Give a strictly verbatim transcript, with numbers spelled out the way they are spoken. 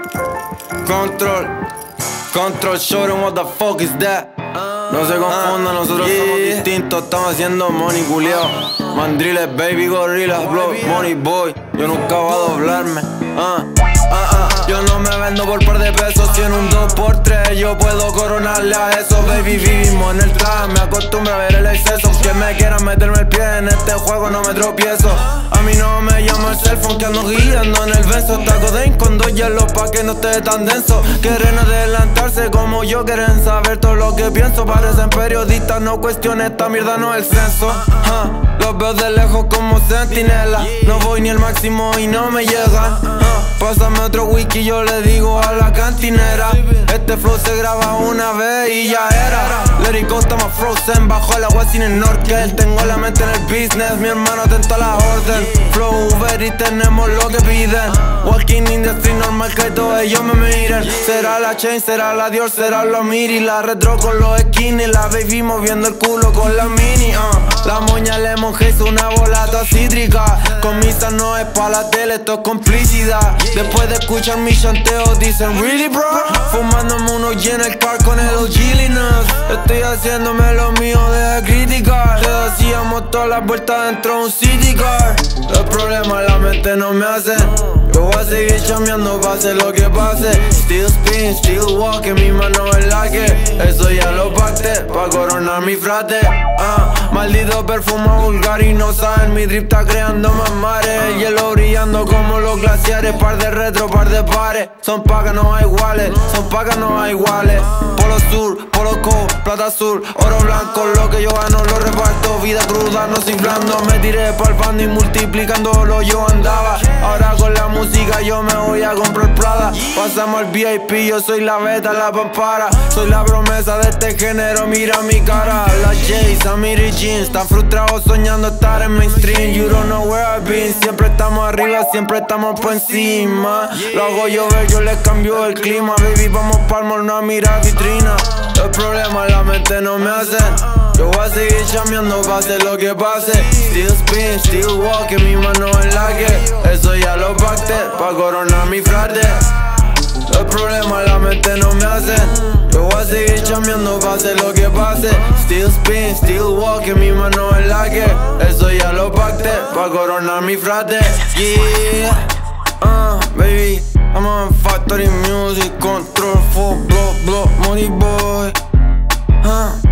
Control, control showroom, what the fuck is that? No se confundan, nosotros yeah. somos distintos, estamos haciendo money culiao. Mandriles, baby, gorillas, blow, money boy. Yo nunca voy a doblarme. Uh. Uh, uh, yo no me vendo por par de pesos. Si en un dos por tres yo puedo coronarle a eso. Baby, vivimos en el trap, me acostumbro a ver el exceso. Que me quieran meterme el pie en este juego no me tropiezo. A mí no me llama el cellphone que ando guiando en el beso. Taco de con dos hielos pa' que no esté tan denso. Quieren adelantarse como yo, quieren saber todo lo que pienso. Parecen periodistas, no cuestiones, esta mierda no es el censo. uh, Los veo de lejos como centinela. No voy ni al máximo y no me llega. uh, Pásame otro whisky, yo le digo a la cantinera. Este flow se graba una vez y ya era. Let it go, está más frozen. Bajo el agua sin el norte. Tengo la mente en el business, mi hermano atento a la orden. Flow Uber y tenemos lo que piden. Walking in the street, normal que todos ellos me miren. Será la chain, será la Dior, será los miri. La retro con los skinny, la baby moviendo el culo con la mini. uh. La moña lemon haze, una bolata cítrica. Con misa no es pa' la tele, esto es complicidad. Después de escuchar mis chanteos dicen really bro. Fumándome uno lleno el car con el O G Linux. Estoy haciéndome lo mío de criticar. Te hacíamos todas las vueltas dentro de un city car. Los problemas la mente no me hacen. Yo voy a seguir chameando pase lo que pase. Still spin, still walk, en mi mano es la que. Eso ya lo pacté, pa' coronar mi frate. uh, Maldito perfuma vulgar y no saben. Mi drip está creando más mares. El hielo brillando como los glaciares. Par de retro, par de pares. Son pacas no hay iguales, son pacas no hay iguales. Polo sur, polo co, plata azul, oro blanco. Lo que yo gano lo reparto. Vida cruda, no soy blando. Me tiré pa'l bando y multiplicándolo yo andaba. Ahora con la música yo me voy a comprar Prada. Pasamos al V I P, yo soy la beta, la pampara. Soy la promesa de este género, mira mi cara. La Jay, Samir y Jeans, están frustrados soñando estar en mainstream. You don't know where I've been. Siempre estamos arriba, siempre estamos por encima. Lo hago llover, yo les cambio el clima. Baby, vamos pa'l mall, no a mirar vitrina. Los problemas la mente no me hacen. Yo voy a seguir chameando pase lo que pase. Still spin, still walk, en mi mano es la que. Eso ya lo pacté, pa' coronar mi frate. Los problemas la mente no me hacen. Yo voy a seguir chameando pase lo que pase. Still spin, still walk, en mi mano es la que. Eso ya lo pacté, pa' coronar mi frate. Yeah, uh, baby, I'm on Factory Music, control, full blow, blow, money boy. uh.